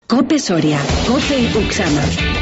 COPE Soria, COPE Uxama.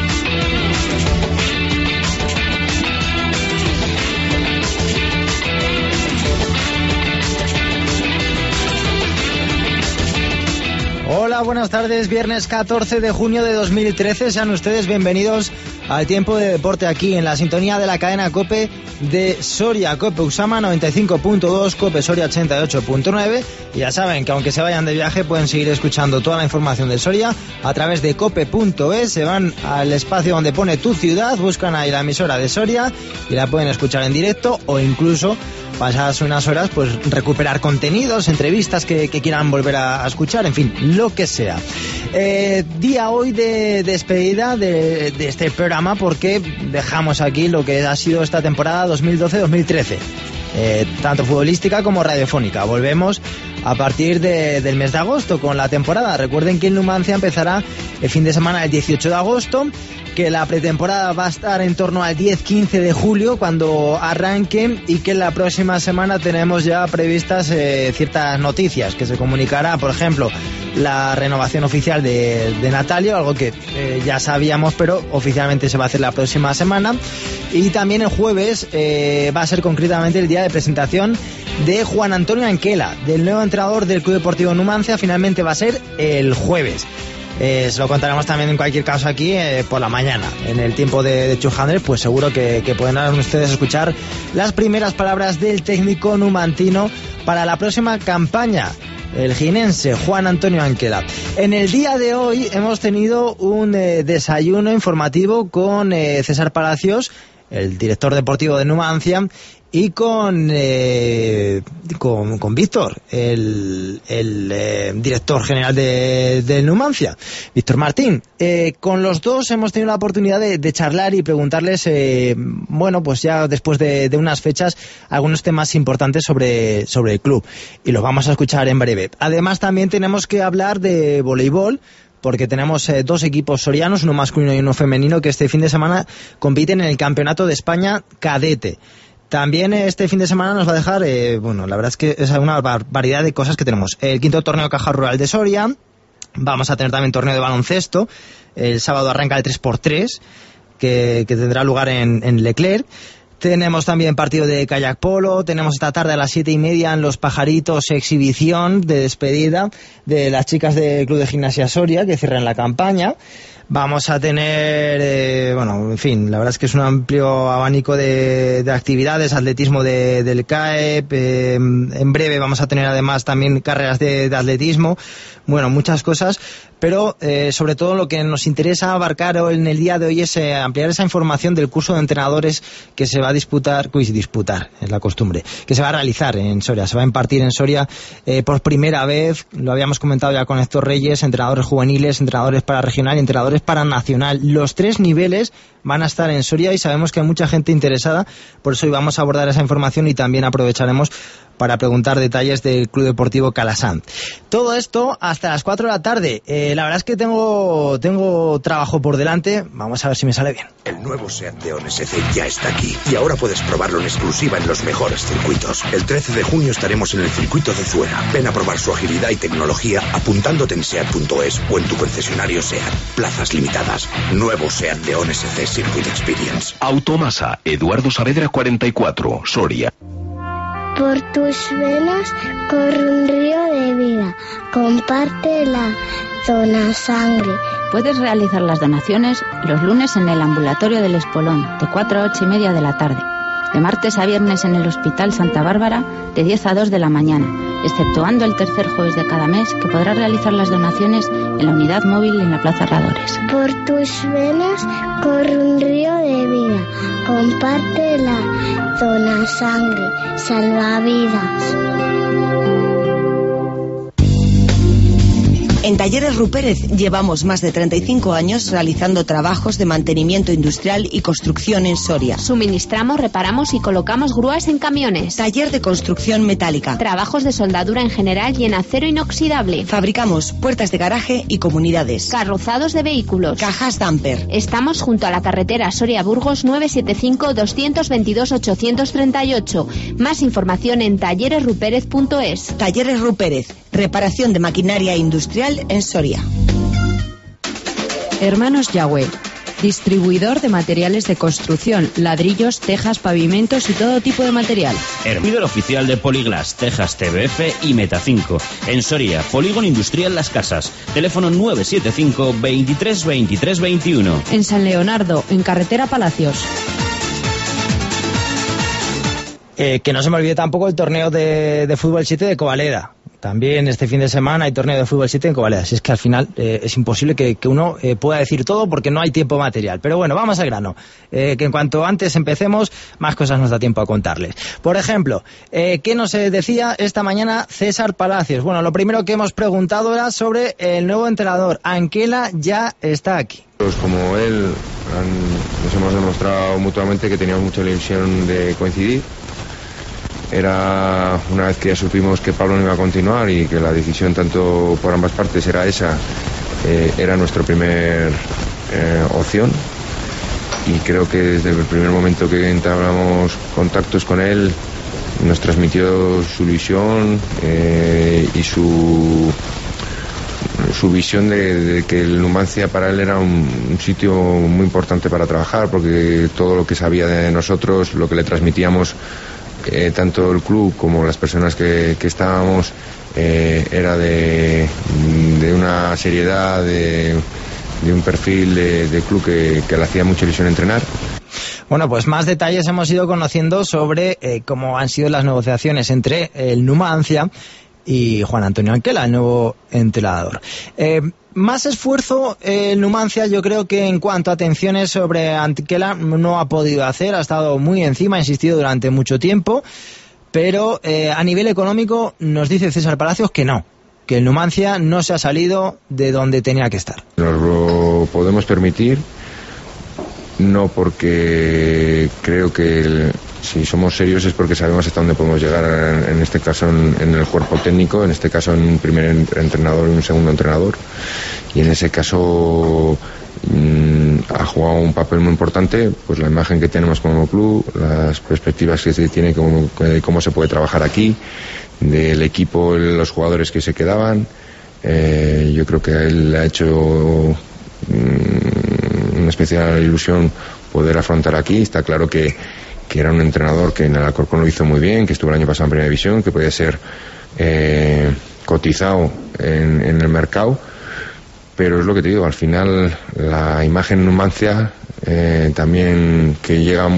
Hola, buenas tardes, viernes 14 de junio de 2013, sean ustedes bienvenidos al tiempo de deporte aquí en la sintonía de la cadena COPE de Soria, COPE Uxama 95.2, COPE Soria 88.9, y ya saben que aunque se vayan de viaje pueden seguir escuchando toda la información de Soria a través de cope.es, se van al espacio donde pone tu ciudad, buscan ahí la emisora de Soria y la pueden escuchar en directo o incluso pasadas unas horas pues recuperar contenidos, entrevistas que quieran volver a escuchar, en fin, lo que sea. Día hoy de despedida de este programa porque dejamos aquí lo que ha sido esta temporada 2012-2013, tanto futbolística como radiofónica. Volvemos a partir del mes de agosto con la temporada. Recuerden que en Numancia empezará el fin de semana del 18 de agosto, que la pretemporada va a estar en torno al 10-15 de julio cuando arranque, y que la próxima semana tenemos ya previstas ciertas noticias, que se comunicará, por ejemplo, la renovación oficial de Natalio, algo que ya sabíamos, pero oficialmente se va a hacer la próxima semana. Y también el jueves va a ser concretamente el día de presentación de Juan Antonio Anquela, del nuevo entrenador del Club Deportivo Numancia. Finalmente va a ser el jueves. Se lo contaremos también en cualquier caso aquí por la mañana, en el tiempo de Chujandres, pues seguro que pueden ustedes escuchar las primeras palabras del técnico numantino para la próxima campaña, el jienense Juan Antonio Anquela. En el día de hoy hemos tenido un desayuno informativo con César Palacios, el director deportivo de Numancia, y con Víctor, el director general de Numancia, Víctor Martín. Con los dos hemos tenido la oportunidad de charlar y preguntarles, bueno, pues ya después de unas fechas, algunos temas importantes sobre el club, y los vamos a escuchar en breve. Además, también tenemos que hablar de voleibol, porque tenemos dos equipos sorianos, uno masculino y uno femenino, que este fin de semana compiten en el Campeonato de España Cadete. También este fin de semana nos va a dejar, bueno, la verdad es que es una variedad de cosas que tenemos. El quinto torneo Caja Rural de Soria, vamos a tener también torneo de baloncesto, el sábado arranca el 3x3, que tendrá lugar en Leclerc. Tenemos también partido de kayak polo, tenemos esta tarde a las 7:30 en Los Pajaritos exhibición de despedida de las chicas del Club de Gimnasia Soria, que cierran la campaña. Vamos a tener, bueno, en fin, la verdad es que es un amplio abanico de actividades, atletismo del CAEP, en breve vamos a tener además también carreras de atletismo, bueno, muchas cosas, pero sobre todo lo que nos interesa abarcar en el día de hoy es ampliar esa información del curso de entrenadores que se va a disputar, es la costumbre, que se va a realizar en Soria, se va a impartir en Soria por primera vez, lo habíamos comentado ya con Héctor Reyes, entrenadores juveniles, entrenadores para regional y entrenadores para nacional. Los tres niveles van a estar en Soria y sabemos que hay mucha gente interesada, por eso hoy vamos a abordar esa información y también aprovecharemos para preguntar detalles del Club Deportivo Calasanz. Todo esto hasta las 4 de la tarde. La verdad es que tengo trabajo por delante. Vamos a ver si me sale bien. El nuevo SEAT León SC ya está aquí y ahora puedes probarlo en exclusiva en los mejores circuitos. El 13 de junio estaremos en el circuito de Zuera. Ven a probar su agilidad y tecnología apuntándote en SEAT.es o en tu concesionario SEAT. Plazas limitadas. Nuevo SEAT León SC Circuit Experience. Automasa, Eduardo Saavedra 44, Soria. Por tus venas corre un río de vida. Compártela, dona sangre. Puedes realizar las donaciones los lunes en el ambulatorio del Espolón, de 4 a 8:30 de la tarde. De martes a viernes en el Hospital Santa Bárbara, de 10 a 2 de la mañana, exceptuando el tercer jueves de cada mes, que podrás realizar las donaciones en la unidad móvil en la Plaza Herradores. Por tus venas corre un río de vida. Compártela, dona sangre, salva vidas. En Talleres Rupérez llevamos más de 35 años realizando trabajos de mantenimiento industrial y construcción en Soria. Suministramos, reparamos y colocamos grúas en camiones. Taller de construcción metálica. Trabajos de soldadura en general y en acero inoxidable. Fabricamos puertas de garaje y comunidades. Carrozados de vehículos. Cajas damper. Estamos junto a la carretera Soria-Burgos 975-222-838. Más información en talleresrupérez.es. Talleres Rupérez. Reparación de maquinaria industrial en Soria. Hermanos Yagüe, distribuidor de materiales de construcción, ladrillos, tejas, pavimentos y todo tipo de material. Líder oficial de Poliglas, tejas TBF y Meta5. En Soria, Polígono Industrial Las Casas. Teléfono 975 23 23 21. En San Leonardo, en Carretera Palacios. Que no se me olvide tampoco el torneo de fútbol 7 de Covaleda. También este fin de semana hay torneo de fútbol 7 en Covaleda. Si es que al final es imposible que uno pueda decir todo porque no hay tiempo material. Pero bueno, vamos al grano. Que en cuanto antes empecemos, más cosas nos da tiempo a contarles. Por ejemplo, ¿qué nos decía esta mañana César Palacios? Bueno, lo primero que hemos preguntado era sobre el nuevo entrenador. Anquela ya está aquí. Pues como él, nos hemos demostrado mutuamente que teníamos mucha ilusión de coincidir. Era una vez que ya supimos que Pablo no iba a continuar y que la decisión tanto por ambas partes era esa, era nuestra primer opción, y creo que desde el primer momento que entablamos contactos con él nos transmitió su visión y su visión de que el Numancia para él era un sitio muy importante para trabajar, porque todo lo que sabía de nosotros, lo que le transmitíamos, tanto el club como las personas que estábamos, era de una seriedad, de un perfil de club que le hacía mucha ilusión entrenar. Bueno, pues más detalles hemos ido conociendo sobre cómo han sido las negociaciones entre el Numancia y Juan Antonio Anquela, el nuevo entrenador. Más esfuerzo el Numancia, yo creo que en cuanto a atenciones sobre Anquela no ha podido hacer, ha estado muy encima, ha insistido durante mucho tiempo, pero a nivel económico nos dice César Palacios que no, que el Numancia no se ha salido de donde tenía que estar. Nos lo podemos permitir, no porque creo que si somos serios es porque sabemos hasta dónde podemos llegar, en este caso en el cuerpo técnico, en este caso en un primer entrenador y un segundo entrenador, y en ese caso ha jugado un papel muy importante, pues la imagen que tenemos como club, las perspectivas que se tiene, cómo se puede trabajar aquí, del equipo, los jugadores que se quedaban. Yo creo que a él le ha hecho una especial ilusión poder afrontar aquí. Está claro que era un entrenador que en el Alcorcón lo hizo muy bien, que estuvo el año pasado en Primera División, que podía ser cotizado en el mercado, pero es lo que te digo, al final la imagen Numancia también que llega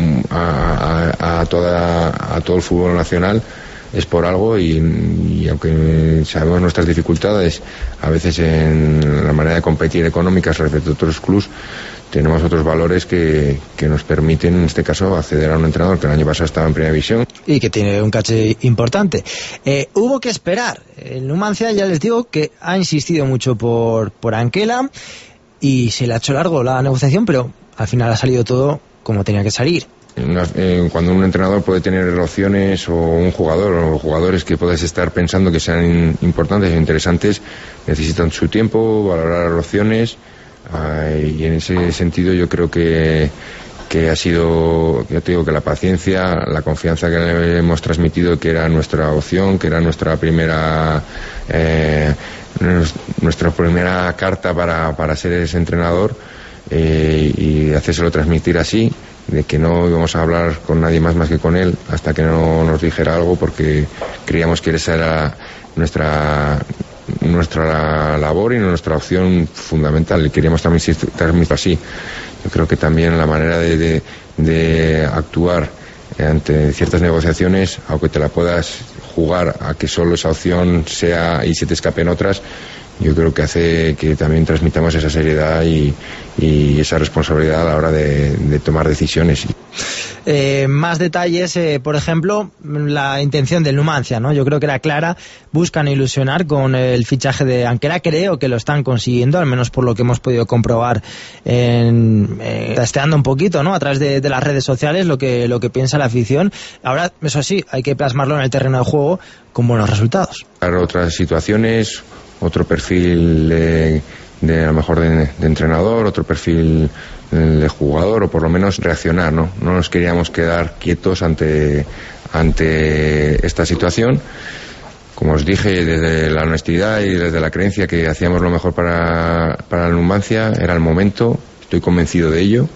a todo el fútbol nacional es por algo, y aunque sabemos nuestras dificultades a veces en la manera de competir económicas respecto a otros clubes, tenemos otros valores que nos permiten, en este caso, acceder a un entrenador que el año pasado estaba en Primera División. Y que tiene un caché importante. Hubo que esperar. El Numancia, ya les digo, que ha insistido mucho por Anquela y se le ha hecho largo la negociación, pero al final ha salido todo como tenía que salir. Cuando un entrenador puede tener opciones, o un jugador o jugadores que puedas estar pensando que sean importantes e interesantes, necesitan su tiempo, valorar opciones. Y en ese sentido yo creo que ha sido, ya te digo, que la paciencia, la confianza que le hemos transmitido, que era nuestra opción, que era nuestra primera carta para ser ese entrenador, y hacérselo transmitir así, de que no íbamos a hablar con nadie más que con él hasta que no nos dijera algo, porque creíamos que esa era nuestra labor y nuestra opción fundamental, y queríamos también transmitir así. Yo creo que también la manera de actuar ante ciertas negociaciones, aunque te la puedas jugar a que solo esa opción sea y se te escapen otras, yo creo que hace que también transmitamos esa seriedad y esa responsabilidad a la hora de tomar decisiones. Más detalles, por ejemplo, la intención del Numancia, ¿no? Yo creo que era clara, buscan ilusionar con el fichaje de Anquela, creo que lo están consiguiendo, al menos por lo que hemos podido comprobar testeando un poquito, ¿no? A través de las redes sociales, lo que piensa la afición. Ahora, eso sí, hay que plasmarlo en el terreno de juego con buenos resultados. Para otras situaciones, otro perfil de a lo mejor de entrenador, otro perfil de jugador, o por lo menos reaccionar, ¿no? No nos queríamos quedar quietos ante esta situación. como os dije, desde la honestidad y desde la creencia que hacíamos lo mejor para la Numancia, era el momento, estoy convencido de ello,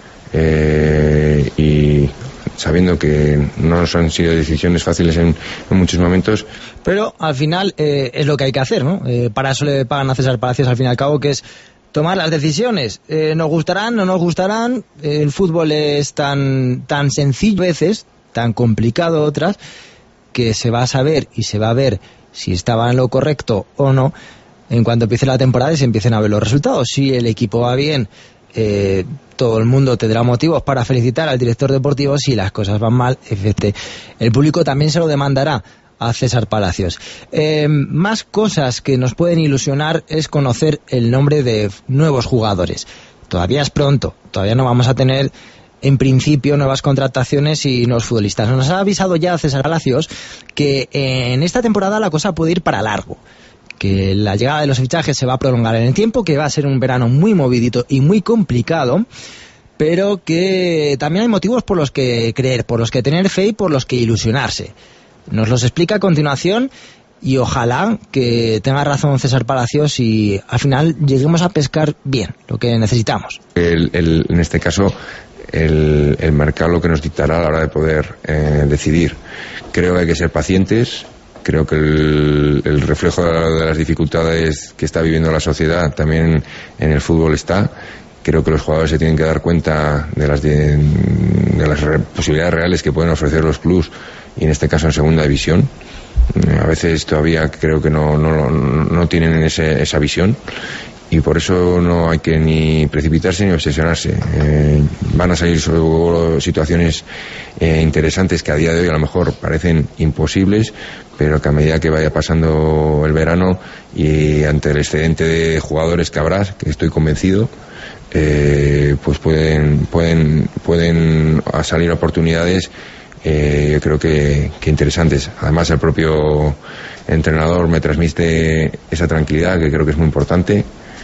y sabiendo que no nos han sido decisiones fáciles en muchos momentos. Pero al final es lo que hay que hacer, ¿no? Para eso le pagan a César Palacios, al fin y al cabo, que es tomar las decisiones. Nos gustarán, no nos gustarán. El fútbol es tan sencillo a veces, tan complicado otras, que se va a saber y se va a ver si estaba en lo correcto o no en cuanto empiece la temporada y se empiecen a ver los resultados. Si el equipo va bien, todo el mundo tendrá motivos para felicitar al director deportivo. Si las cosas van mal, el público también se lo demandará a César Palacios. Más cosas que nos pueden ilusionar es conocer el nombre de nuevos jugadores. Todavía es pronto, todavía no vamos a tener en principio nuevas contrataciones y nuevos futbolistas. Nos ha avisado ya César Palacios que en esta temporada la cosa puede ir para largo, que la llegada de los fichajes se va a prolongar en el tiempo, que va a ser un verano muy movidito y muy complicado, pero que también hay motivos por los que creer, por los que tener fe y por los que ilusionarse. Nos los explica a continuación y ojalá que tenga razón César Palacios y al final lleguemos a pescar bien lo que necesitamos. En este caso, el mercado lo que nos dictará a la hora de poder decidir. Creo que hay que ser pacientes. Creo que el reflejo de las dificultades que está viviendo la sociedad también en el fútbol está. Creo que los jugadores se tienen que dar cuenta de las posibilidades reales que pueden ofrecer los clubes, y en este caso en segunda división. A veces todavía creo que no tienen esa visión, y por eso no hay que ni precipitarse ni obsesionarse. Van a salir situaciones interesantes que a día de hoy a lo mejor parecen imposibles, pero que a medida que vaya pasando el verano y ante el excedente de jugadores que habrá, que estoy convencido, pues pueden salir oportunidades, yo creo que interesantes. Además, el propio entrenador me transmite esa tranquilidad que creo que es muy importante.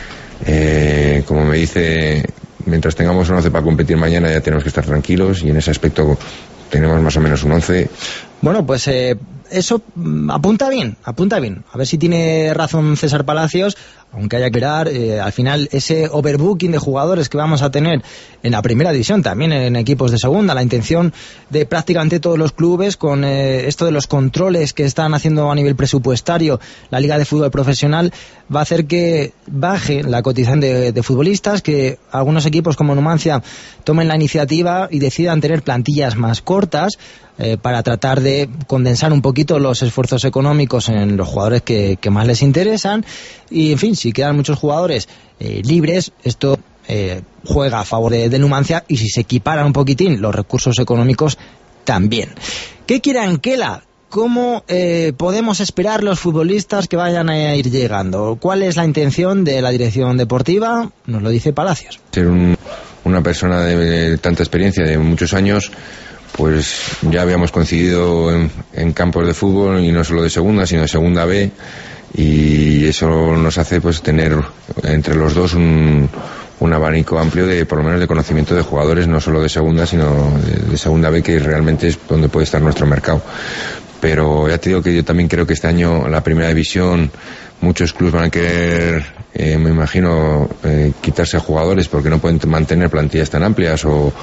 Como me dice, mientras tengamos un 11 para competir mañana ya tenemos que estar tranquilos, y en ese aspecto tenemos más o menos un 11. Bueno, pues eso apunta bien. A ver si tiene razón César Palacios, aunque haya que esperar. Al final, ese overbooking de jugadores que vamos a tener en la primera división, también en equipos de segunda, la intención de prácticamente todos los clubes con esto de los controles que están haciendo a nivel presupuestario la Liga de Fútbol Profesional, va a hacer que baje la cotización de futbolistas, que algunos equipos como Numancia tomen la iniciativa y decidan tener plantillas más cortas, para tratar de condensar un poquito los esfuerzos económicos en los jugadores que más les interesan. Y en fin, si quedan muchos jugadores libres, esto juega a favor de Numancia, y si se equiparan un poquitín los recursos económicos también. ¿Qué quiere Anquela? ¿Cómo podemos esperar los futbolistas que vayan a ir llegando? ¿Cuál es la intención de la dirección deportiva? Nos lo dice Palacios. Ser una persona de tanta experiencia, de muchos años, pues ya habíamos coincidido en campos de fútbol, y no solo de segunda, sino de segunda B, y eso nos hace pues tener entre los dos un abanico amplio de, por lo menos, de conocimiento de jugadores, no solo de segunda, sino de segunda B, que realmente es donde puede estar nuestro mercado. Pero ya te digo que yo también creo que este año la primera división, muchos clubes van a querer, me imagino, quitarse a jugadores porque no pueden mantener plantillas tan amplias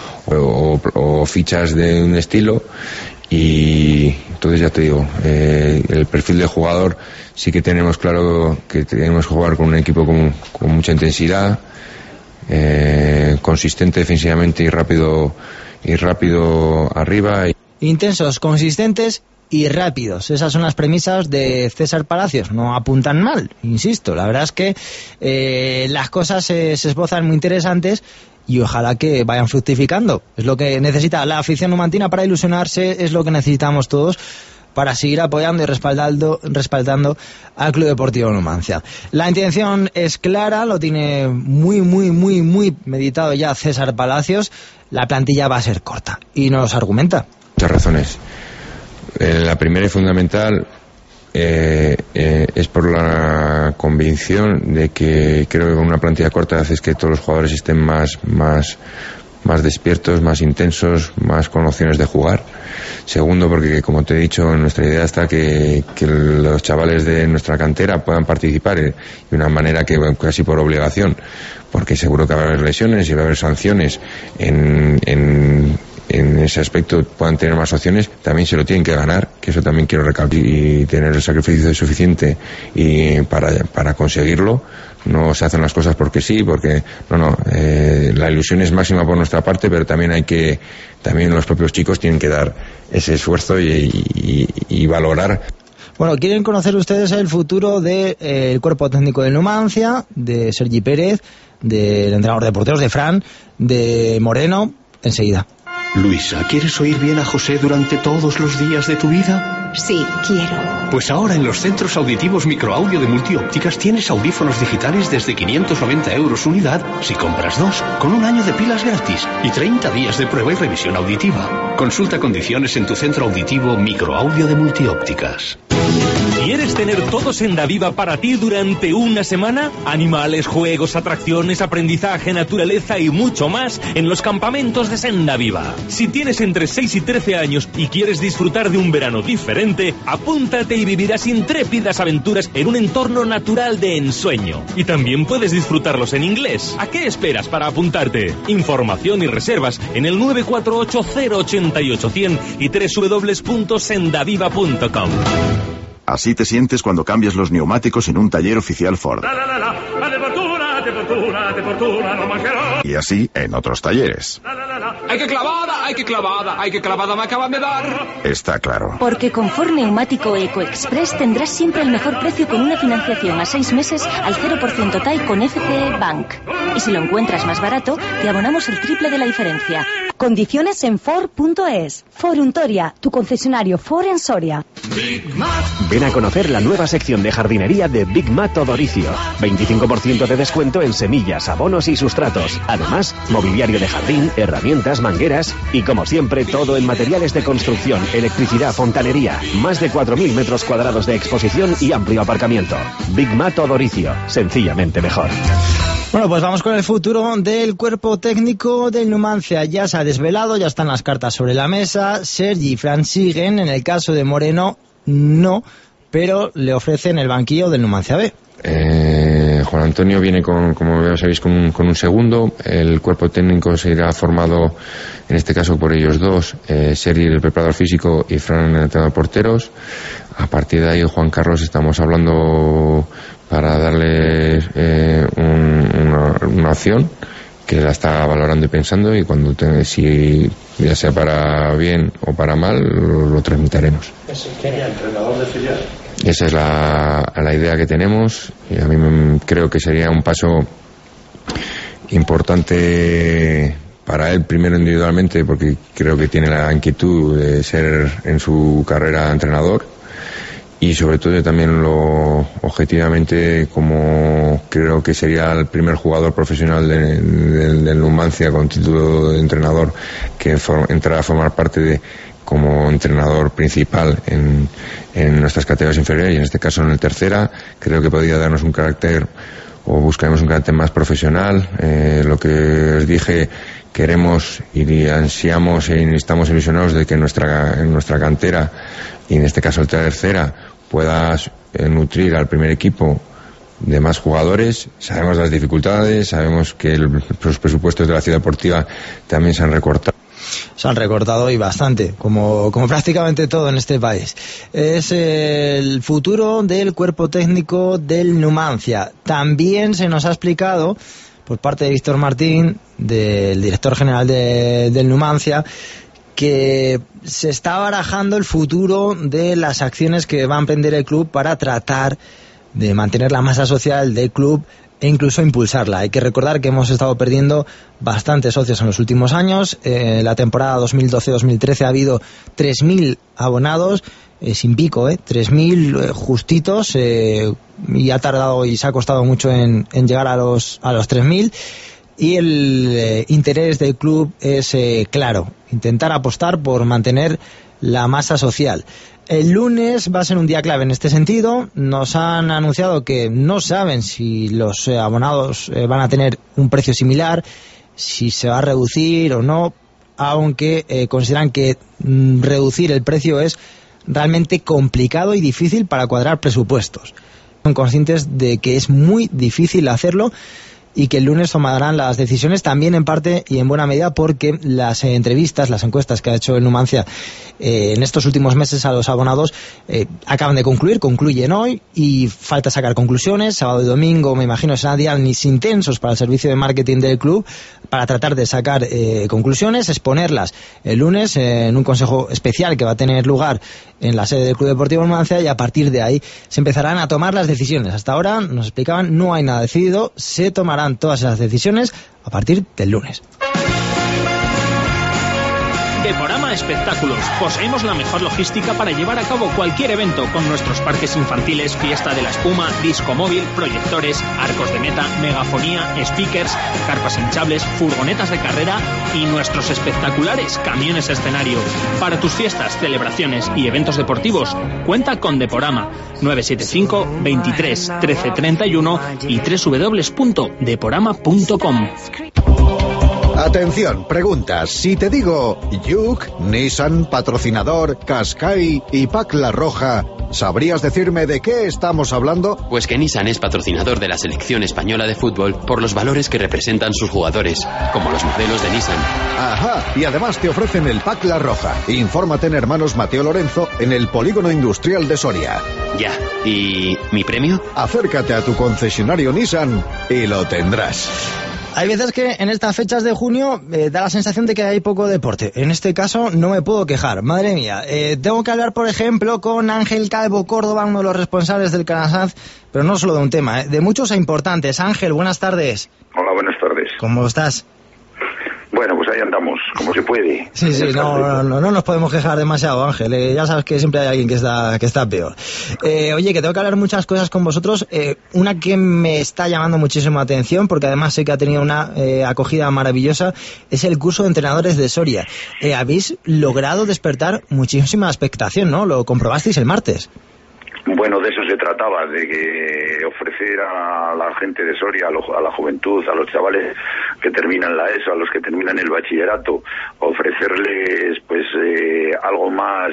o fichas de un estilo, y entonces ya te digo, el perfil de jugador sí que tenemos claro que tenemos que jugar con un equipo con mucha intensidad, consistente defensivamente y rápido arriba. Intensos, consistentes y rápidos. Esas son las premisas de César Palacios. No apuntan mal, insisto. La verdad es que las cosas se esbozan muy interesantes, y ojalá que vayan fructificando. Es lo que necesita la afición numantina para ilusionarse, es lo que necesitamos todos para seguir apoyando y respaldando al Club Deportivo Numancia. La intención es clara, lo tiene muy meditado ya César Palacios. La plantilla va a ser corta, y nos argumenta. Muchas razones. La primera y fundamental es por la convicción de que creo que con una plantilla corta haces que todos los jugadores estén más despiertos, más intensos, más con opciones de jugar. Segundo, porque como te he dicho, nuestra idea está que los chavales de nuestra cantera puedan participar de una manera que casi por obligación, porque seguro que va a haber lesiones y va a haber sanciones en ese aspecto, puedan tener más opciones, también se lo tienen que ganar, que eso también quiero recalcar, y tener el sacrificio suficiente y para conseguirlo. No se hacen las cosas porque sí, porque la ilusión es máxima por nuestra parte, pero también también los propios chicos tienen que dar ese esfuerzo y valorar. Bueno, ¿quieren conocer ustedes el futuro del cuerpo técnico del Numancia, de Sergi Pérez, del entrenador de porteros, de Fran, de Moreno? Enseguida. Luisa, ¿quieres oír bien a José durante todos los días de tu vida? Sí, quiero. Pues ahora en los centros auditivos microaudio de Multiópticas tienes audífonos digitales desde 590 € unidad si compras 2, con 1 año de pilas gratis y 30 días de prueba y revisión auditiva. Consulta condiciones en tu centro auditivo microaudio de Multiópticas. ¿Quieres tener todo Sendaviva para ti durante una semana? Animales, juegos, atracciones, aprendizaje, naturaleza y mucho más en los campamentos de Sendaviva. Si tienes entre 6 y 13 años y quieres disfrutar de un verano diferente, apúntate y vivirás intrépidas aventuras en un entorno natural de ensueño. Y también puedes disfrutarlos en inglés. ¿A qué esperas para apuntarte? Información y reservas en el 948 088 100 y www.sendaviva.com. Así te sientes cuando cambias los neumáticos en un taller oficial Ford. Y así en otros talleres. ¡Hay que clavada, hay que clavada, hay que clavada me acaban de dar! Está claro. Porque con Ford Neumático EcoExpress tendrás siempre el mejor precio con una financiación a 6 meses al 0% TAI con FCE Bank. Y si lo encuentras más barato, te abonamos el triple de la diferencia. Condiciones en Ford.es. Ford Untoria, tu concesionario Ford en Soria. Ven a conocer la nueva sección de jardinería de Big Mat Odoricio. 25% de descuento en semillas, abonos y sustratos. Además, mobiliario de jardín, herramientas, mangueras y, como siempre, todo en materiales de construcción, electricidad, fontanería. Más de 4.000 metros cuadrados de exposición y amplio aparcamiento. Big Mat Odoricio. Sencillamente mejor. Bueno, pues vamos con el futuro del cuerpo técnico del Numancia. Ya se ha desvelado, ya están las cartas sobre la mesa. Sergi y Fran siguen, en el caso de Moreno no, pero le ofrecen el banquillo del Numancia B. Juan Antonio viene como ya sabéis, con un segundo. El cuerpo técnico se irá formado, en este caso, por ellos dos, Sergi, el preparador físico, y Fran, el entrenador de porteros. A partir de ahí, Juan Carlos, estamos hablando para darle una opción que la está valorando y pensando, y si ya sea para bien o para mal, lo transmitiremos. ¿Sería entrenador de filial? Esa es la idea que tenemos, y a mí creo que sería un paso importante para él, primero individualmente, porque creo que tiene la inquietud de ser en su carrera entrenador, y sobre todo también objetivamente, como creo que sería el primer jugador profesional del Numancia con título de entrenador que entrará a formar parte como entrenador principal en nuestras categorías inferiores, y en este caso en el tercera. Creo que podría darnos un carácter, o buscaremos un carácter más profesional. Lo que os dije, queremos y ansiamos y estamos ilusionados de que en nuestra cantera, y en este caso el tercera, pueda nutrir al primer equipo de más jugadores. Sabemos las dificultades, sabemos que los presupuestos de la ciudad deportiva también se han recortado. Se han recortado, y bastante, como prácticamente todo en este país. Es el futuro del cuerpo técnico del Numancia. También se nos ha explicado por parte de Víctor Martín, del director general del Numancia, que se está barajando el futuro de las acciones que va a emprender el club para tratar de mantener la masa social del club e incluso impulsarla. Hay que recordar que hemos estado perdiendo bastantes socios en los últimos años. La temporada 2012-2013 ha habido 3.000 abonados, sin pico, 3.000 justitos, y ha tardado y se ha costado mucho en llegar a los 3.000. Y el interés del club es claro, intentar apostar por mantener la masa social. El lunes va a ser un día clave en este sentido. Nos han anunciado que no saben si los abonados van a tener un precio similar, si se va a reducir o no. aunque consideran que reducir el precio es realmente complicado y difícil para cuadrar presupuestos. Son conscientes de que es muy difícil hacerlo y que el lunes tomarán las decisiones, también en parte y en buena medida porque las entrevistas, las encuestas que ha hecho el Numancia en estos últimos meses a los abonados acaban de concluyen hoy y falta sacar conclusiones. Sábado y domingo, me imagino, serán días intensos para el servicio de marketing del club para tratar de sacar conclusiones, exponerlas el lunes en un consejo especial que va a tener lugar en la sede del Club Deportivo Numancia, y a partir de ahí se empezarán a tomar las decisiones. Hasta ahora, nos explicaban, no hay nada decidido, se tomarán todas esas decisiones a partir del lunes. Deporama Espectáculos. Poseemos la mejor logística para llevar a cabo cualquier evento con nuestros parques infantiles, fiesta de la espuma, disco móvil, proyectores, arcos de meta, megafonía, speakers, carpas hinchables, furgonetas de carrera y nuestros espectaculares camiones escenario. Para tus fiestas, celebraciones y eventos deportivos, cuenta con Deporama. 975 23 13 31 y www.deporama.com. Atención, preguntas. Si te digo Yuk, Nissan, patrocinador, Qashqai y Pac La Roja, ¿sabrías decirme de qué estamos hablando? Pues que Nissan es patrocinador de la selección española de fútbol por los valores que representan sus jugadores, como los modelos de Nissan. Ajá, y además te ofrecen el Pac La Roja. Infórmate en Hermanos Mateo Lorenzo en el Polígono Industrial de Soria. Ya, ¿y mi premio? Acércate a tu concesionario Nissan y lo tendrás. Hay veces que en estas fechas de junio da la sensación de que hay poco deporte. En este caso no me puedo quejar. Madre mía, tengo que hablar, por ejemplo, con Ángel Calvo Córdoba, uno de los responsables del Canasaz, pero no solo de un tema, de muchos e importantes. Ángel, buenas tardes. Hola, buenas tardes. ¿Cómo estás? Bueno, pues ahí andamos, como se puede. Sí, no nos podemos quejar demasiado, Ángel. Ya sabes que siempre hay alguien que está peor. Oye, que tengo que hablar muchas cosas con vosotros. Una que me está llamando muchísimo la atención, porque además sé que ha tenido una acogida maravillosa, es el curso de entrenadores de Soria. Habéis logrado despertar muchísima expectación, ¿no? Lo comprobasteis el martes. Bueno, de eso se trataba, de que ofrecer a la gente de Soria, a la juventud, a los chavales que terminan la ESO, a los que terminan el bachillerato, ofrecerles pues algo más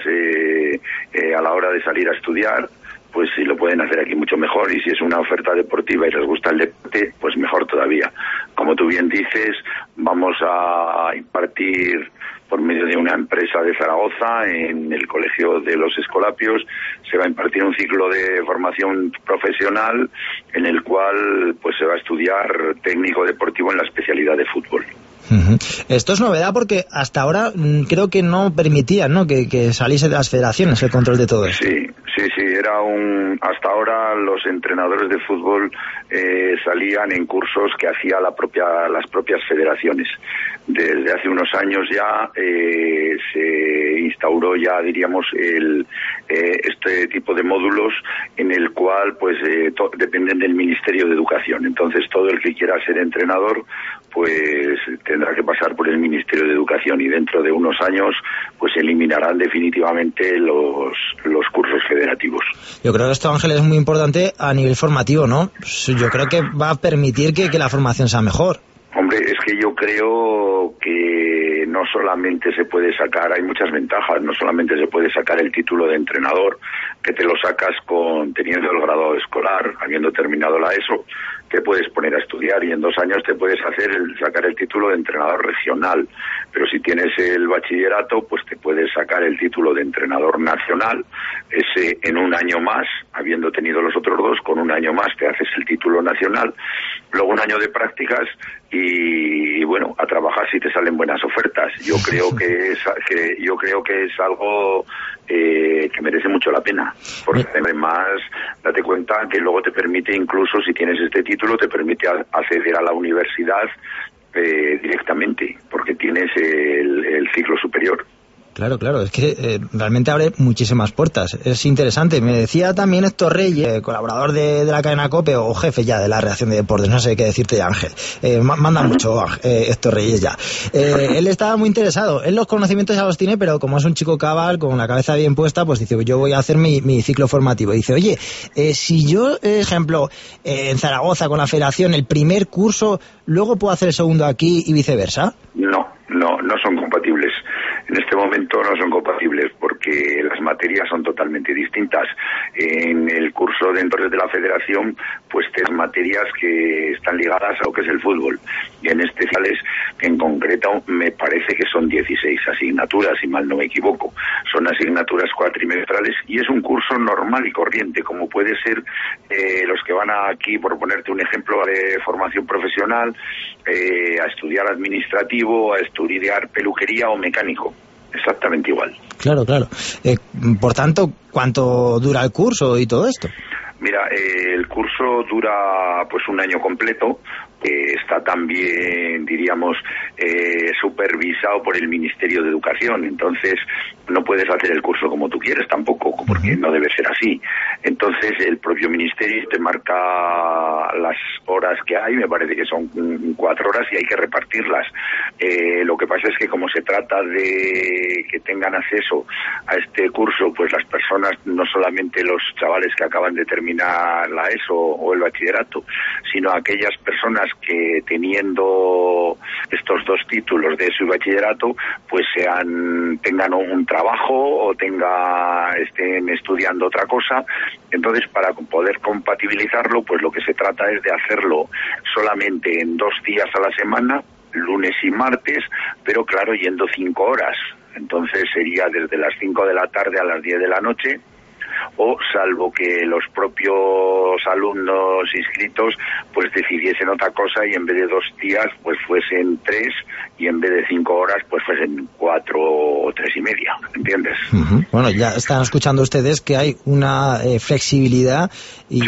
a la hora de salir a estudiar. Pues si lo pueden hacer aquí mucho mejor, y si es una oferta deportiva y les gusta el deporte, pues mejor todavía. Como tú bien dices, vamos a impartir por medio de una empresa de Zaragoza, en el Colegio de los Escolapios, se va a impartir un ciclo de formación profesional en el cual pues se va a estudiar técnico deportivo en la especialidad de fútbol. Uh-huh. Esto es novedad porque hasta ahora creo que no permitían, ¿no?, que saliese de las federaciones el control de todo esto. Sí, hasta ahora los entrenadores de fútbol salían en cursos que hacía las propias federaciones. Desde hace unos años ya se instauró ya, diríamos, este tipo de módulos en el cual pues dependen del Ministerio de Educación. Entonces todo el que quiera ser entrenador pues tendrá que pasar por el Ministerio de Educación, y dentro de unos años pues eliminarán definitivamente los cursos federativos. Yo creo que esto, Ángel, es muy importante a nivel formativo, ¿no? Yo creo que va a permitir que la formación sea mejor. Hombre, es que yo creo que no solamente se puede sacar, hay muchas ventajas, no solamente se puede sacar el título de entrenador, que te lo sacas teniendo el grado escolar, habiendo terminado la ESO, te puedes poner a estudiar y en 2 años te puedes sacar el título de entrenador regional. Pero si tienes el bachillerato, pues te puedes sacar el título de entrenador nacional. Ese en 1 año más, habiendo tenido los otros 2, con 1 año más te haces el título nacional. Luego 1 año de prácticas y bueno, a trabajar si te salen buenas ofertas. Yo creo que es algo que merece mucho la pena, porque además date cuenta que luego te permite, incluso si tienes este título, te permite acceder a la universidad directamente, porque tienes el ciclo superior. Claro, es que realmente abre muchísimas puertas. Es interesante. Me decía también Héctor Reyes, colaborador de la cadena COPE, o jefe ya de la redacción de deportes, no sé qué decirte ya, Ángel. Manda mucho Héctor Reyes ya. Él estaba muy interesado. Él los conocimientos ya los tiene, pero como es un chico cabal, con la cabeza bien puesta, pues dice, yo voy a hacer mi ciclo formativo. Dice, oye, si yo, ejemplo, en Zaragoza con la federación, el primer curso, luego puedo hacer el segundo aquí y viceversa. No son compatibles. En este momento no son compatibles porque las materias son totalmente distintas. En el curso dentro de la federación, pues tenemos materias que están ligadas a lo que es el fútbol. Y en especiales, en concreto, me parece que son 16 asignaturas, si mal no me equivoco. Son asignaturas cuatrimestrales y es un curso normal y corriente, como puede ser los que van aquí, por ponerte un ejemplo, de formación profesional, a estudiar administrativo, a estudiar peluquería o mecánico. Exactamente igual. Claro. Por tanto, ¿cuánto dura el curso y todo esto? Mira, el curso dura pues un año completo. Está también, diríamos, supervisado por el Ministerio de Educación. Entonces, no puedes hacer el curso como tú quieres tampoco, porque no debe ser así. Entonces, el propio Ministerio te marca las horas que hay, me parece que son 4 horas y hay que repartirlas. Lo que pasa es que como se trata de que tengan acceso a este curso, pues las personas, no solamente los chavales que acaban de terminar la ESO o el bachillerato, sino aquellas personas que teniendo estos 2 títulos de ESO y bachillerato, pues tengan un trabajo o estén estudiando otra cosa. Entonces, para poder compatibilizarlo, pues lo que se trata es de hacerlo solamente en 2 días a la semana, lunes y martes, pero claro, yendo 5 horas. Entonces sería desde las 5 de la tarde a las 10 de la noche, o salvo que los propios alumnos inscritos pues decidiesen otra cosa y en vez de 2 días pues fuesen 3 y en vez de 5 horas pues fuesen 4 o 3 y media, ¿entiendes? Bueno, ya están escuchando ustedes que hay una flexibilidad y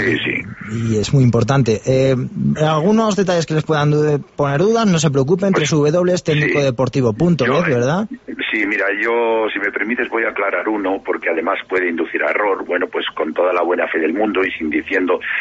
es muy importante. Algunos detalles que les puedan poner dudas, no se preocupen, www.tecnicodeportivo.net, ¿verdad? Sí, mira, yo, si me permites, voy a aclarar uno, porque además puede inducir a error, bueno, pues con toda la buena fe del mundo y sin decir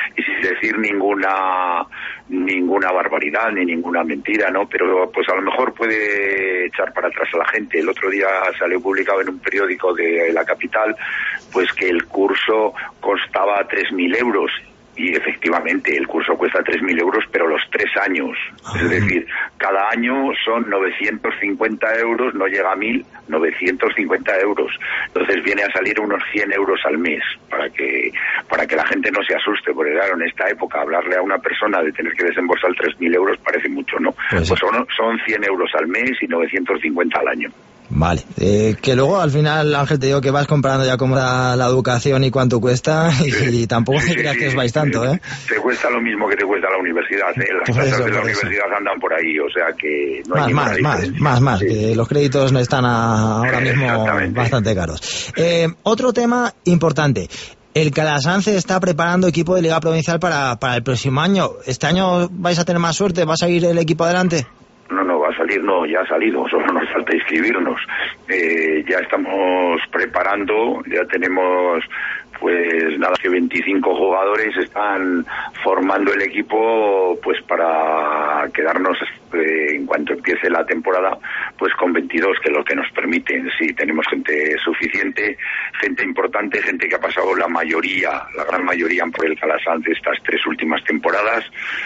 ninguna barbaridad ni ninguna mentira, ¿no? Pero pues a lo mejor puede echar para atrás a la gente. El otro día salió publicado en un periódico de la capital, pues que el curso costaba 3.000 euros. Y efectivamente, el curso cuesta 3.000 euros, pero los 3 años. Es decir, cada año son 950 euros, no llega a 1.000, 950 euros. Entonces viene a salir unos 100 euros al mes, para que la gente no se asuste, porque claro, en esta época hablarle a una persona de tener que desembolsar 3.000 euros parece mucho, ¿no? Pues son 100 euros al mes y 950 al año. Vale, que luego al final, Ángel, te digo que vas comprando ya cómo da la educación y cuánto cuesta y tampoco te creas que os vais tanto, ¿eh? Te cuesta lo mismo que te cuesta la universidad, ¿eh? Las tasas de la universidad andan por ahí, o sea que no hay más, que los créditos están ahora mismo bastante caros. Otro tema importante. El Calasanz está preparando equipo de Liga Provincial para el próximo año. ¿Este año vais a tener más suerte? ¿Va a salir el equipo adelante? No va a salir, no, ya ha salido, solo nos falta inscribirnos. Ya estamos preparando, ya tenemos pues nada que 25 jugadores, están formando el equipo pues para quedarnos en cuanto empiece la temporada pues con 22, que es lo que nos permiten. Sí, tenemos gente suficiente, gente importante, gente que ha pasado la gran mayoría por el Calasanz estas 3 últimas temporadas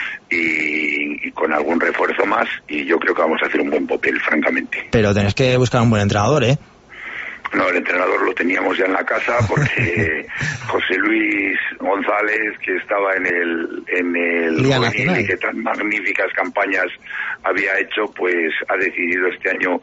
y con algún refuerzo más, y yo creo que vamos a hacer un buen papel, francamente. Pero tenés que buscar un buen entrenador, ¿eh? No, el entrenador lo teníamos ya en la casa porque José Luis González, que estaba en el juvenil y que tan magníficas campañas había hecho, pues ha decidido este año,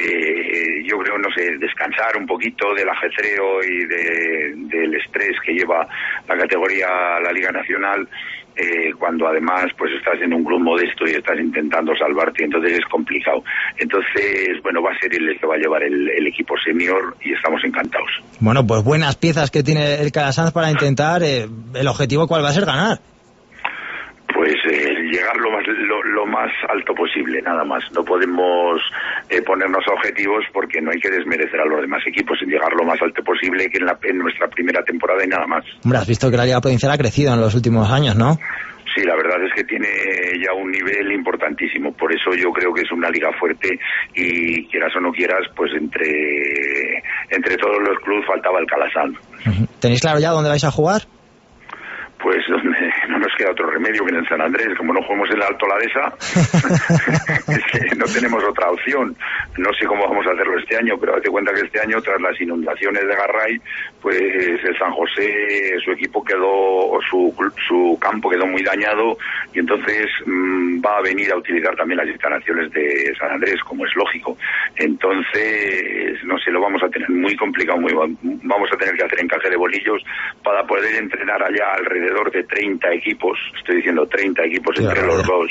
yo creo, no sé, descansar un poquito del ajetreo y del estrés que lleva la categoría, la Liga Nacional. Cuando además pues estás en un club modesto y estás intentando salvarte, entonces es complicado. Entonces, bueno, va a ser él el que va a llevar el equipo senior y estamos encantados. Bueno, pues buenas piezas que tiene el Calasanz para intentar, el objetivo ¿cuál va a ser? Ganar. Pues llegar lo más alto posible, nada más. No podemos ponernos objetivos porque no hay que desmerecer a los demás equipos, en llegar lo más alto posible que en nuestra primera temporada y nada más. Hombre, has visto que la Liga Provincial ha crecido en los últimos años, ¿no? Sí, la verdad es que tiene ya un nivel importantísimo, por eso yo creo que es una liga fuerte y quieras o no quieras, pues entre todos los clubes faltaba el Calasanz. ¿Tenéis claro ya dónde vais a jugar? pues donde no nos queda otro remedio que en el San Andrés. Como no jugamos en la Alto Ladesa, es que no tenemos otra opción. No sé cómo vamos a hacerlo este año, pero date cuenta que este año, tras las inundaciones de Garray, pues el San José, su equipo quedó, su campo quedó muy dañado, y entonces va a venir a utilizar también las instalaciones de San Andrés, como es lógico. Entonces, no sé, lo vamos a tener muy complicado, vamos a tener que hacer encaje de bolillos para poder entrenar allá alrededor de 30 equipos, estoy diciendo 30 equipos entre los dos,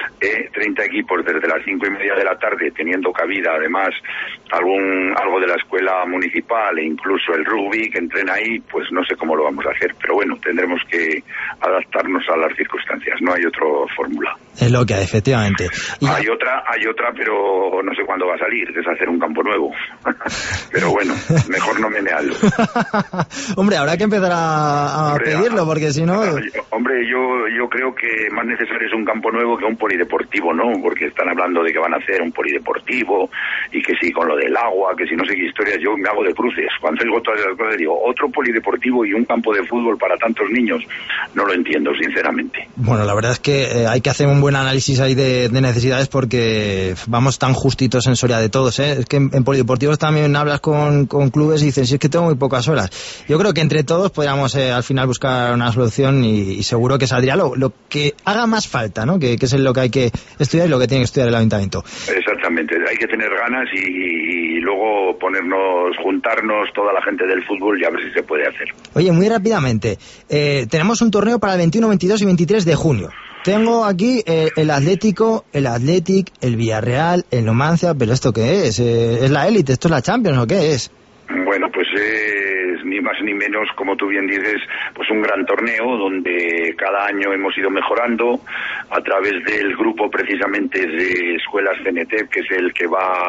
30 equipos desde las 5:30 de la tarde, teniendo cabida además algo de la escuela municipal e incluso el rugby que entrena ahí. Pues no sé cómo lo vamos a hacer, pero bueno, tendremos que adaptarnos a las circunstancias, no hay otra fórmula. Es lo que hay, efectivamente. Hay otra, pero no sé cuándo va a salir, que es hacer un campo nuevo. Pero bueno, mejor no menearlo. Hombre, habrá que empezar a pedirlo, porque si no... Hombre, yo creo que más necesario es un campo nuevo que un polideportivo, ¿no? Porque están hablando de que van a hacer un polideportivo, y que sí, con lo del agua, que si no sé qué historias, yo me hago de cruces. Cuando digo todas esas cosas, digo, otro polideportivo y un campo de fútbol para tantos niños, no lo entiendo, sinceramente. Bueno, la verdad es que hay que hacer un buen análisis ahí de necesidades, porque vamos tan justitos en Soria de todos, ¿eh? Es que en polideportivos también hablas con clubes y dicen, si es que tengo muy pocas horas. Yo creo que entre todos podríamos al final buscar una solución, y seguro que saldría lo que haga más falta, ¿no? Que es lo que hay que estudiar y lo que tiene que estudiar el ayuntamiento. Exactamente, hay que tener ganas y luego juntarnos toda la gente del fútbol y a ver si se puede hacer. Oye, muy rápidamente, tenemos un torneo para el 21, 22 y 23 de junio. Tengo aquí el Atlético, el Athletic, el Villarreal, el Numancia, pero ¿esto qué es? ¿Es la élite? ¿Esto es la Champions o qué es? Bueno, pues es ni más ni menos, como tú bien dices, pues un gran torneo donde cada año hemos ido mejorando a través del grupo precisamente de escuelas CNT, que es el que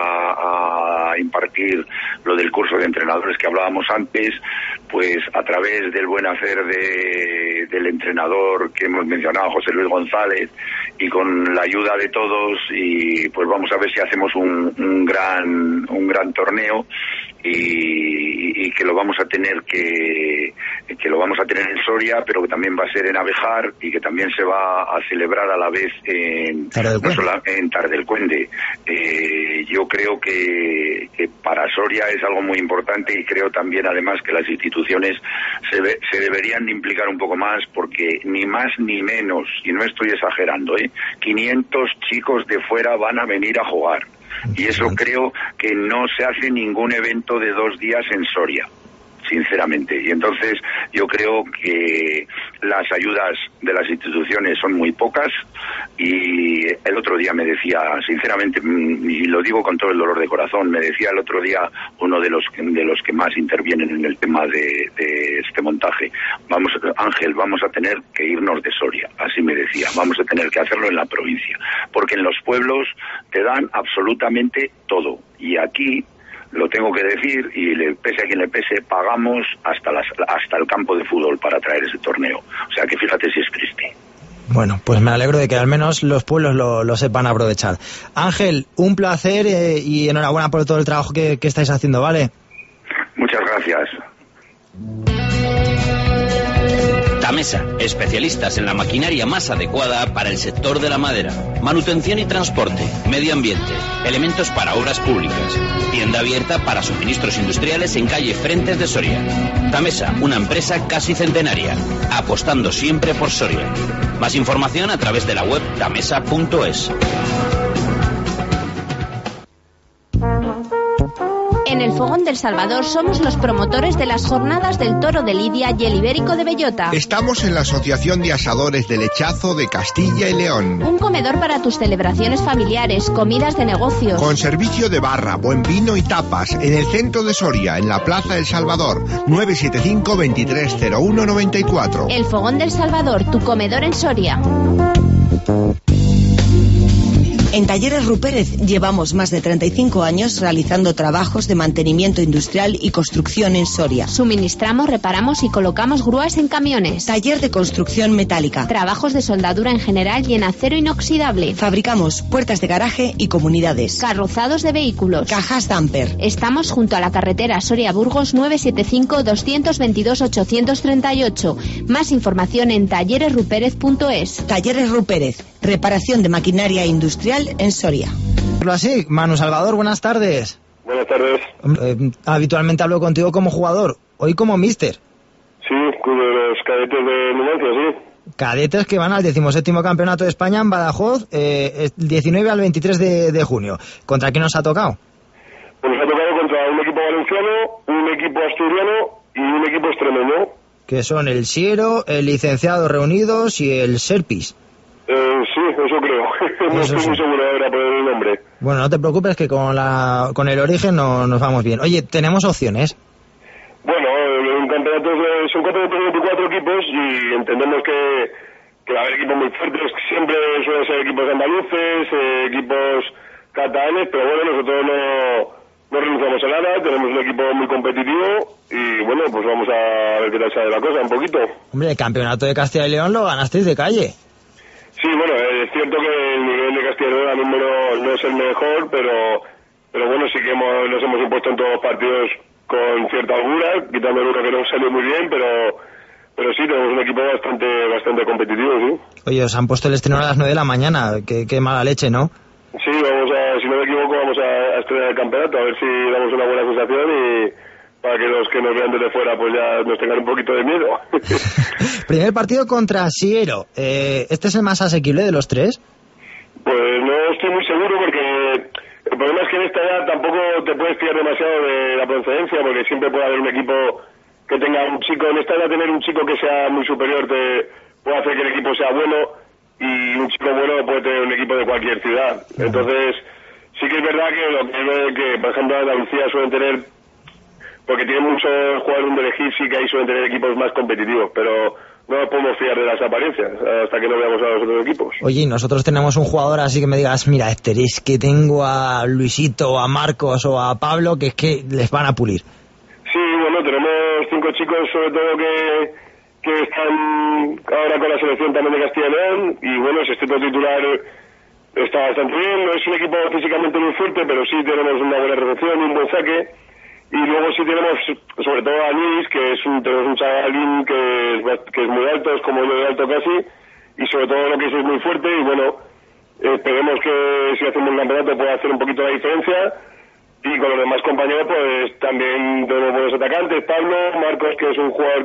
va a impartir lo del curso de entrenadores que hablábamos antes. Pues a través del buen hacer del entrenador que hemos mencionado, José Luis González, y con la ayuda de todos, y pues vamos a ver si hacemos un gran torneo, y que lo vamos a tener en Soria, pero que también va a ser en Abejar, y que también se va a celebrar a la vez en Tardelcuende. Yo creo que para Soria es algo muy importante, y creo también además que las instituciones se deberían de implicar un poco más, porque ni más ni menos, y no estoy exagerando, 500 chicos de fuera van a venir a jugar. Y eso creo que no se hace ningún evento de 2 días en Soria, sinceramente. Y entonces yo creo que las ayudas de las instituciones son muy pocas, y el otro día me decía, sinceramente, y lo digo con todo el dolor de corazón, me decía el otro día uno de los que más intervienen en el tema de este montaje: Ángel, vamos a tener que irnos de Soria. Así me decía, vamos a tener que hacerlo en la provincia, porque en los pueblos te dan absolutamente todo, y aquí, lo tengo que decir, y le pese a quien le pese, pagamos hasta el campo de fútbol para traer ese torneo. O sea que fíjate si es triste. Bueno, pues me alegro de que al menos los pueblos lo sepan aprovechar. Ángel, un placer, y enhorabuena por todo el trabajo que estáis haciendo, ¿vale? Muchas gracias. Tamesa, especialistas en la maquinaria más adecuada para el sector de la madera, manutención y transporte, medio ambiente, elementos para obras públicas. Tienda abierta para suministros industriales en calle Frentes de Soria. Tamesa, una empresa casi centenaria, apostando siempre por Soria. Más información a través de la web tamesa.es. En el Fogón del Salvador somos los promotores de las jornadas del Toro de Lidia y el Ibérico de Bellota. Estamos en la Asociación de Asadores de Lechazo de Castilla y León. Un comedor para tus celebraciones familiares, comidas de negocios. Con servicio de barra, buen vino y tapas, en el centro de Soria, en la Plaza del Salvador, 975 2301 94. El Fogón del Salvador, tu comedor en Soria. En Talleres Rupérez llevamos más de 35 años realizando trabajos de mantenimiento industrial y construcción en Soria. Suministramos, reparamos y colocamos grúas en camiones. Taller de construcción metálica. Trabajos de soldadura en general y en acero inoxidable. Fabricamos puertas de garaje y comunidades. Carrozados de vehículos. Cajas damper. Estamos junto a la carretera Soria-Burgos 975-222-838. Más información en talleresrupérez.es. Talleres Rupérez. Reparación de maquinaria industrial en Soria. Así, Manu Salvador, buenas tardes. Buenas tardes. Habitualmente hablo contigo como jugador, hoy como míster. Sí, de los cadetes de Numancia, sí. Cadetes que van al 17º Campeonato de España en Badajoz, 19 al 23 de junio. ¿Contra quién nos ha tocado? Pues nos ha tocado contra un equipo valenciano, un equipo asturiano y un equipo extremeño. Que son el Siero, el Licenciado Reunidos y el Serpis. Sí, eso creo. No estoy muy seguro ahora por el nombre. Bueno, no te preocupes que con el origen nos vamos bien. Oye, ¿tenemos opciones? Bueno, en campeonatos son 24 equipos y entendemos que va a haber equipos muy fuertes. Siempre suelen ser equipos andaluces, equipos catalanes, pero bueno, nosotros no renunciamos a nada. Tenemos un equipo muy competitivo y bueno, pues vamos a ver qué tal sale la cosa un poquito. Hombre, el campeonato de Castilla y León lo ganasteis de calle. Sí, bueno, es cierto que el nivel de Castilla y León a número no es el mejor, pero bueno, sí que nos hemos impuesto en todos los partidos con cierta holgura, quitando el uno que no salió muy bien, pero sí, tenemos un equipo bastante competitivo, sí. Oye, os han puesto el estreno a las 9 de la mañana, qué mala leche, ¿no? Sí, si no me equivoco, vamos a estrenar el campeonato, a ver si damos una buena sensación y para que los que nos vean desde fuera pues ya nos tengan un poquito de miedo. Primer partido contra Siero. ¿Este es el más asequible de los tres? Pues no estoy muy seguro porque el problema es que en esta edad tampoco te puedes fiar demasiado de la procedencia porque siempre puede haber un equipo que tenga un chico. En esta edad tener un chico que sea muy superior te puede hacer que el equipo sea bueno y un chico bueno puede tener un equipo de cualquier ciudad. Entonces sí que es verdad que por ejemplo Andalucía suelen tener, porque tiene muchos jugadores de elegir, sí que ahí suelen tener equipos más competitivos, pero no nos podemos fiar de las apariencias hasta que no veamos a los otros equipos. Oye, y nosotros tenemos un jugador así que me digas, mira, Esther, es que tengo a Luisito, a Marcos o a Pablo, que es que les van a pulir. Sí, bueno, tenemos 5 chicos sobre todo que están ahora con la selección también de Castilla y León, y bueno, ese tipo titular está bastante bien. No es un equipo físicamente muy fuerte, pero sí tenemos una buena recepción y un buen saque. Y luego sí tenemos, sobre todo a Luis, tenemos un chavalín que es muy alto, es como yo de alto casi, y sobre todo lo que es muy fuerte, y bueno, esperemos que si hacemos un campeonato pueda hacer un poquito la diferencia, y con los demás compañeros pues también tenemos buenos atacantes, Pablo, Marcos, que es un jugador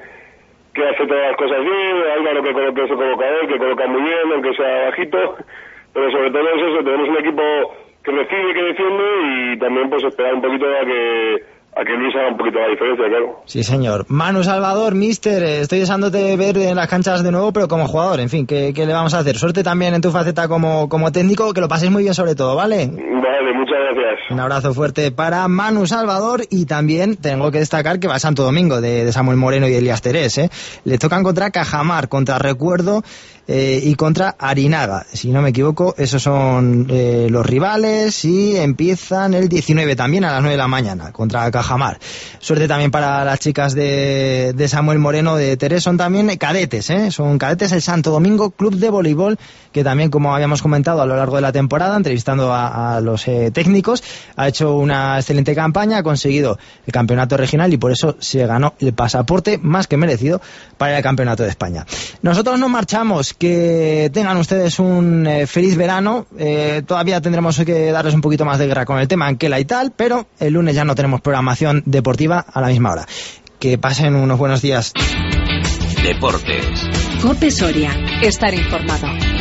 que hace todas las cosas bien, Álvaro, que es el colocador, que coloca muy bien, aunque sea bajito, pero sobre todo es eso, tenemos un equipo que recibe, que defiende, y también pues esperar un poquito a que Luis haga un poquito la diferencia, claro. Sí, señor. Manu Salvador, míster, estoy deseándote ver en las canchas de nuevo, pero como jugador, en fin, ¿qué le vamos a hacer? Suerte también en tu faceta como técnico, que lo paséis muy bien sobre todo, ¿vale? Vale, muchas gracias. Un abrazo fuerte para Manu Salvador, y también tengo que destacar que va a Santo Domingo, de Samuel Moreno y Elías Terés, ¿eh? Le tocan contra Cajamar, contra Recuerdo y contra Arinaga. Si no me equivoco, esos son los rivales, y empiezan el 19 también a las 9 de la mañana contra Cajamar. Suerte también para las chicas de Samuel Moreno, de Terés. Son también cadetes, son cadetes el Santo Domingo Club de Voleibol, que también, como habíamos comentado a lo largo de la temporada, entrevistando a los técnicos, ha hecho una excelente campaña, ha conseguido el campeonato regional y por eso se ganó el pasaporte más que merecido para el campeonato de España. Nosotros nos marchamos. Que tengan ustedes un feliz verano. Todavía tendremos que darles un poquito más de guerra con el tema Anquela y tal, pero el lunes ya no tenemos programación deportiva a la misma hora. Que pasen unos buenos días. Deportes. COPE Soria. Estar informado.